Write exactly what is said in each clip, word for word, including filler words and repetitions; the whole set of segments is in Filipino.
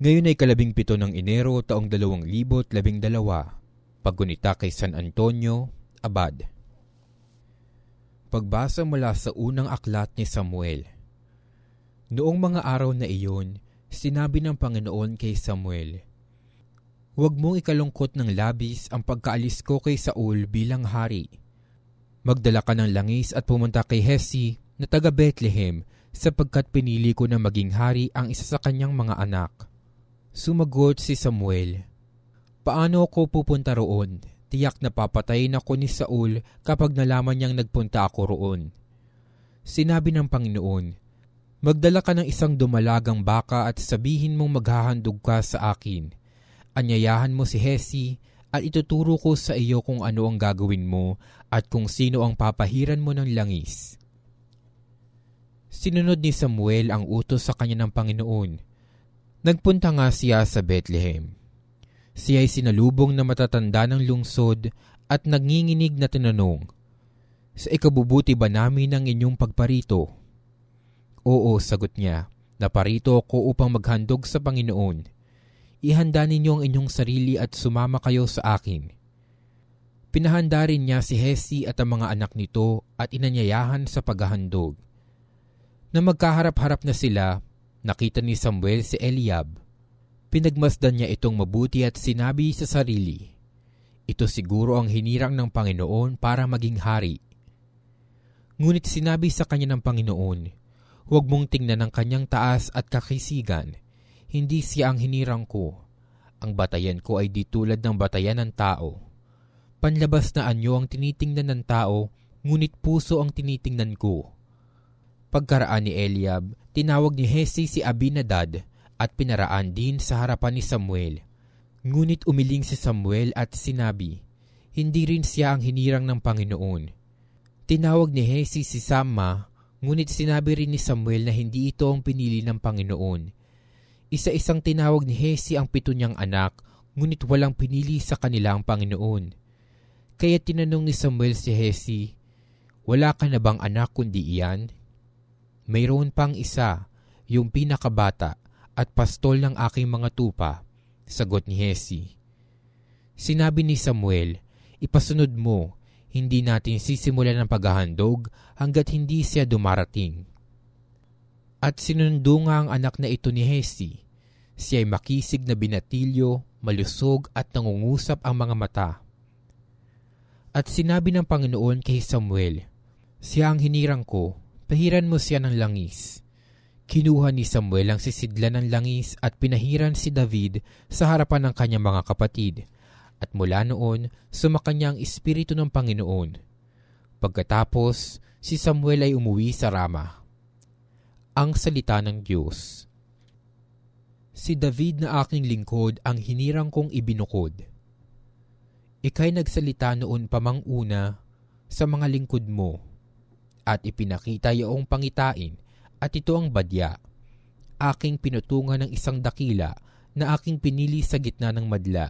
Ngayon ay kalabing pito ng Enero taong dalawang libo't labing dalawa. Paggunita kay San Antonio, Abad. Pagbasa mula sa unang aklat ni Samuel. Noong mga araw na iyon, sinabi ng Panginoon kay Samuel, "Huwag mong ikalungkot ng labis ang pagkaalis ko kay Saul bilang hari. Magdala ka ng langis at pumunta kay Hesi na taga Bethlehem sapagkat pinili ko na maging hari ang isa sa kanyang mga anak." Sumagot si Samuel, "Paano ako pupunta roon? Tiyak na papatayin ako ni Saul kapag nalaman niyang nagpunta ako roon." Sinabi ng Panginoon, "Magdala ka ng isang dumalagang baka at sabihin mong maghahandog ka sa akin. Anyayahan mo si Hesi at ituturo ko sa iyo kung ano ang gagawin mo at kung sino ang papahiran mo ng langis." Sinunod ni Samuel ang utos sa kanya ng Panginoon. Nagpunta nga siya sa Bethlehem. Siya ay sinalubong na matatanda ng lungsod at nanginginig na tinanong, "Sa ikabubuti ba namin ang inyong pagparito?" "Oo," sagot niya, "naparito ako upang maghandog sa Panginoon. Ihanda ninyo ang inyong sarili at sumama kayo sa akin." Pinahanda rin niya si Hesi at ang mga anak nito at inanyayahan sa paghahandog. Na magkaharap-harap na sila, nakita ni Samuel si Eliab. Pinagmasdan niya itong mabuti at sinabi sa sarili, "Ito siguro ang hinirang ng Panginoon para maging hari." Ngunit sinabi sa kanya ng Panginoon, "Huwag mong tingnan ang kanyang taas at kakisigan. Hindi siya ang hinirang ko. Ang batayan ko ay di tulad ng batayan ng tao. Panlabas na anyo ang tinitingnan ng tao, ngunit puso ang tinitingnan ko." Pagkaraan ni Eliab, tinawag ni Hesi si Abinadab at pinaraan din sa harapan ni Samuel. Ngunit umiling si Samuel at sinabi, "Hindi rin siya ang hinirang ng Panginoon." Tinawag ni Hesi si Samma, ngunit sinabi rin ni Samuel na hindi ito ang pinili ng Panginoon. Isa-isang tinawag ni Hesi ang pito niyang anak, ngunit walang pinili sa kanila ang Panginoon. Kaya tinanong ni Samuel si Hesi, "Wala ka na bang anak kundi iyan?" "Mayroon pang isa, yung pinakabata at pastol ng aking mga tupa," sagot ni Hesi. Sinabi ni Samuel, "Ipasunod mo, hindi natin sisimulan ang paghahandog hanggat hindi siya dumarating." At sinundo nga ang anak na ito ni Hesi. Siya ay makisig na binatilyo, malusog at nangungusap ang mga mata. At sinabi ng Panginoon kay Samuel, "Siya ang hinirang ko, pahiran mo siya ng langis." Kinuha ni Samuel ang sisidlan ng langis at pinahiran si David sa harapan ng kanyang mga kapatid. At mula noon, sumakanya ang Espiritu ng Panginoon. Pagkatapos, si Samuel ay umuwi sa Rama. Ang salita ng Diyos. Si David na aking lingkod ang hinirang kong ibinukod. Ika'y nagsalita noon pamang una sa mga lingkod mo, at ipinakita iyong pangitain, at ito ang badya. Aking pinutungan ng isang dakila na aking pinili sa gitna ng madla.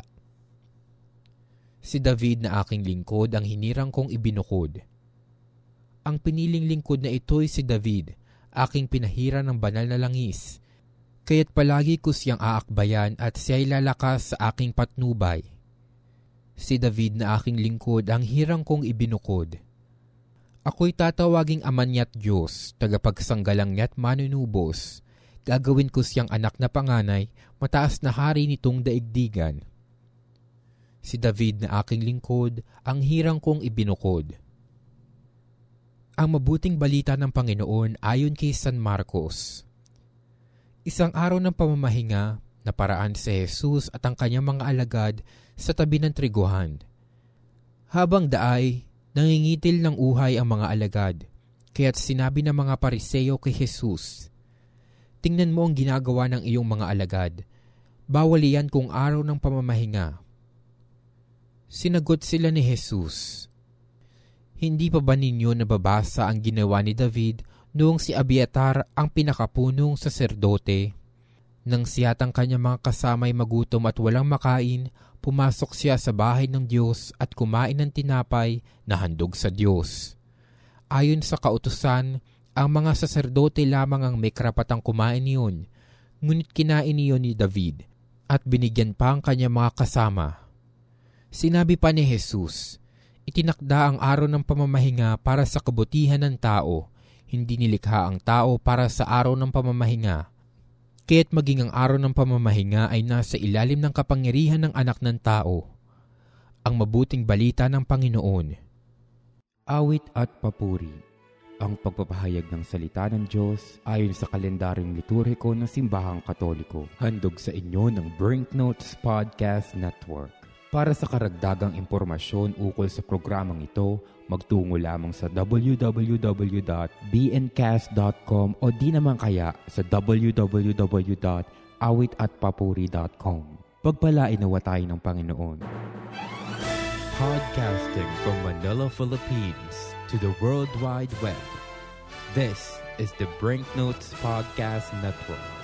Si David na aking lingkod ang hinirang kong ibinukod. Ang piniling lingkod na ito'y si David, aking pinahira ng banal na langis, kaya't palagi ko siyang aakbayan at siya'y lalakas sa aking patnubay. Si David na aking lingkod ang hirang kong ibinukod. Ako'y tatawaging Ama niya't Diyos, tagapagsanggalang niya't manunubos. Gagawin ko siyang anak na panganay, mataas na hari nitong daigdigan. Si David na aking lingkod, ang hirang kong ibinukod. Ang mabuting balita ng Panginoon ayon kay San Marcos. Isang araw ng pamamahinga, naparaan si Jesus at ang kanyang mga alagad sa tabi ng triguhan. Habang daay, nangingitil ng uhay ang mga alagad, kaya't sinabi ng mga Pariseo kay Jesus, "Tingnan mo ang ginagawa ng iyong mga alagad. Bawal iyan kung araw ng pamamahinga." Sinagot sila ni Jesus, "Hindi pa ba ninyo nababasa ang ginawa ni David noong si Abiatar ang pinakapunong saserdote? Nang siyatang kanyang mga kasamay magutom at walang makain, pumasok siya sa bahay ng Diyos at kumain ng tinapay na handog sa Diyos. Ayon sa kautusan, ang mga saserdote lamang ang may karapatang kumain niyon, ngunit kinain niyon ni David at binigyan pa ang kanyang mga kasama. Sinabi pa ni Jesus, itinakda ang araw ng pamamahinga para sa kabutihan ng tao, hindi nilikha ang tao para sa araw ng pamamahinga. Kaya't maging ang araw ng pamamahinga ay nasa ilalim ng kapangyarihan ng anak ng tao. Ang mabuting balita ng Panginoon. Awit at papuri. Ang pagpapahayag ng salita ng Diyos ayon sa kalendaryong liturhiko ng Simbahang Katoliko. Handog sa inyo ng Brinknotes Podcast Network. Para sa karagdagang impormasyon ukol sa programang ito, magtungo lamang sa w w w dot b n cast dot com o di naman kaya sa w w w dot awit at papuri dot com. Pagpalain nawa tayo ng Panginoon. Podcasting from Manila, Philippines to the World Wide Web. This is the Brinknotes Podcast Network.